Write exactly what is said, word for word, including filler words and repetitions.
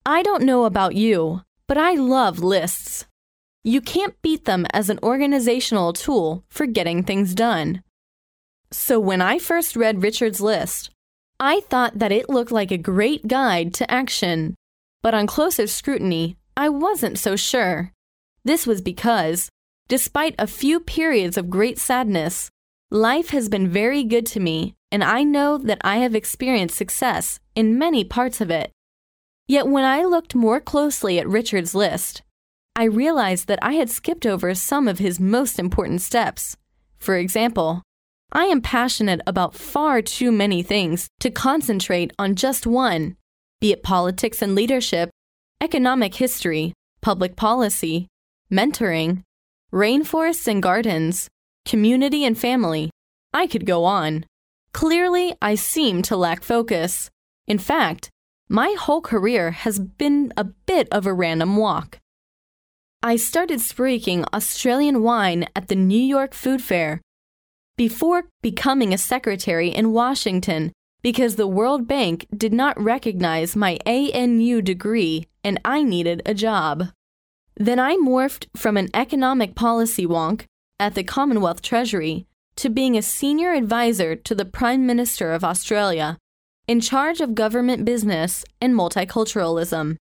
I don't know about you, but I love lists. You can't beat them as an organizational tool for getting things done. So when I first read Richard's list, I thought that it looked like a great guide to action. But on closer scrutiny, I wasn't so sure. This was because, despite a few periods of great sadness, life has been very good to me, and I know that I have experienced success in many parts of it. Yet when I looked more closely at Richard's list, I realized that I had skipped over some of his most important steps. For example, I am passionate about far too many things to concentrate on just one, be it politics and leadership, economic history, public policy, mentoring, rainforests and gardens, community and family. I could go on. Clearly, I seem to lack focus. In fact, my whole career has been a bit of a random walk. I started spreeking Australian wine at the New York Food Fair before becoming a secretary in Washington because the World Bank did not recognize my A N U degree and I needed a job. Then I morphed from an economic policy wonk at the Commonwealth Treasury to being a senior advisor to the Prime Minister of Australia, in charge of government business and multiculturalism.